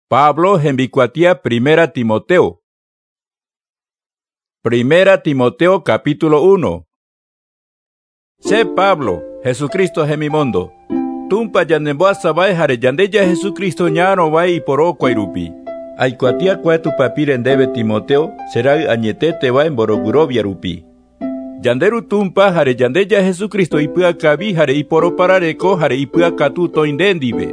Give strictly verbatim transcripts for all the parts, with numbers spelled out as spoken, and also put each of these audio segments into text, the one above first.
Pablo hembikuatia Primera Timoteo. Primera Timoteo capítulo uno. Se Pablo, Jesucristo hemimondo. Tumpa yanemboa sabai hare yandeya Jesucristo ñano vai y poro kwairupi. Aikuatia kuatu papiren debe Timoteo, será añetete va en borogurovia rupi. Yanderu tumpa hare yandeya Jesucristo ipua kabi hare iporo parareko hare ipua katuto indendibe.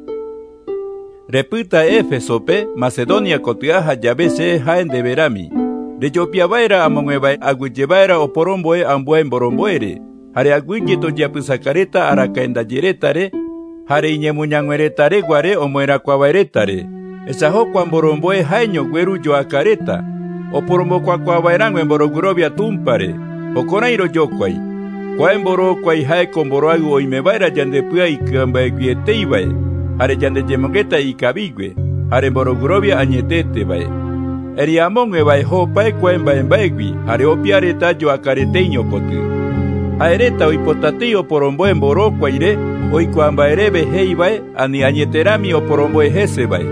Reputa Efesope, Macedonia kotiaja yabese jaen de verami. De yopiabaira amonguebai aguyebaira oporomboe ambuen boromboere. Hare aguyeto yapusacareta aracaenda yeretare. Hare iñemuñangueretare guare omoera cuabairetare. Esajo cuamboromboe jaeño gueru yoacareta. Oporombo cuacuabairango en borogurovia tumpare. Oconairo yoquai. Cuaemboro cuai jae comboroagu oimebaira yandepua y cambaeguieteibae. Hare yande yemongueta y cabigüe, hare borogurovia añetete bae. Eriamongue bae hopae cuemba en baegui, hare opiareta yo acareteño cotu. Aereta oipotateo porombo en borocua ire, oicuambaere behei bae, ani añeterami o porombo ejese bae.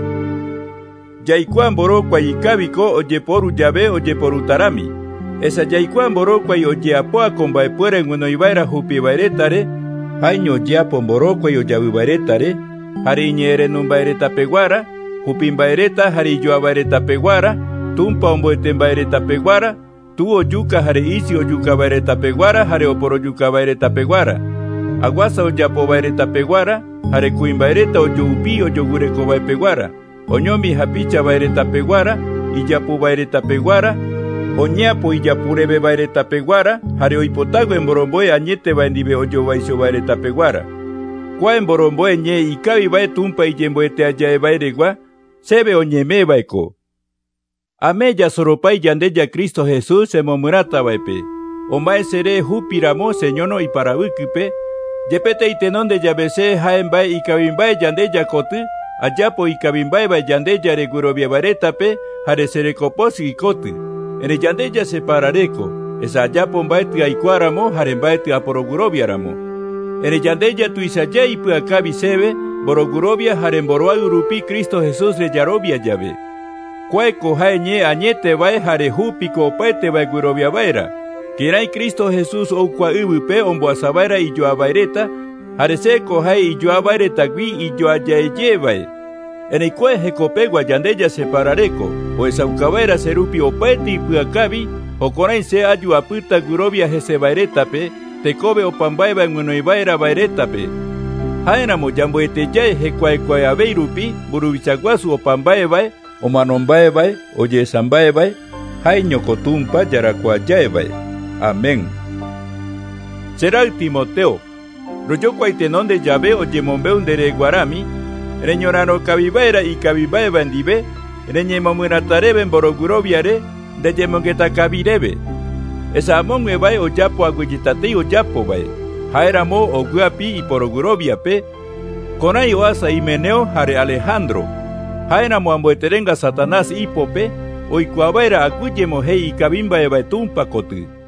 Yaicuan borocua y cabico oye poru llave oye poru tarami. Esa yaicuan borocua y oye apoa con bae puera en uno ibaira jupi baeretare, jaño yapon borocua y oyabu baeretare. Hari ñere numbaereta peguara, jupimbaereta hari yoabaereta peguara, tumpa omboeten baereta peguara, tu oyuka hari isi oyuka baereta peguara, hari oporo yuka baereta peguara. Aguasa oyapo baereta peguara, hari kuimbaereta oyoupi oyogureko bae peguara. Oñomi hapicha baereta peguara, iyapu baereta peguara, oñapo iyapurebe baereta peguara, hari oipotago en boromboe añete baendibe oyobaisho baereta peguara. Kwa en boromboe ñe y cabi bae tumpa y yemboete ayae baeregua, sebe oñeme baeko. Ameya soropay yandeya Cristo Jesús se momurata baepe. Omae sere jupiramo señono y parabukipe, yepete y tenon de yabese jaen bae y cabimbae yandeya kotu, ayapo y cabimbae bae yandeya regurovia baretape, jare serecopos y kotu. Ene yandeya separareko, esa ayapon baeti aikuaramo, jaren baeti aporoguroviaramo. Ene yandeya tuisaya y puacabi sebe, borogurovia jaremboroa urupi Cristo Jesús le yarobia llave. Cueco jaeñe añete bae jare jupiko opaete bae gurovia baera. Kirai Cristo Jesús o cua ubupe omboasabaira y yo abaireta, jare seco jae y yo abaireta gui y yo ayaye bae. Ene cue jecopegua yandeya separareko, o esa ucabaira serupi opaete y puacabi, o corai se ayu aputa gurovia jesebairetape, tecobe o pambaeba en unoibaira baeretape. Jaenamo yamboete yae hecuaecuae abeirupi, burubichaguasu o pambaebae, o manombaebae, o yesambaebae, jaeño cotumpa yaracuayaebae. Amén. Será Timoteo. Royocuaitenon de llave o yemombeun de guarami, reñorano cabibaera y cabibaeba en dibe, reñemomuratarebe en boroguroviare, de yemongueta cabirebe. Esa amon me bae o yapo aguyitate o yapo bae. Jaeramo o guapi y porogurovia pe. Conai oasa y meneo jare Alejandro. Jaeramo amboeterenga Satanás hipope. O icuabaira aguyemo hei y cabimba eba tumpa cotu.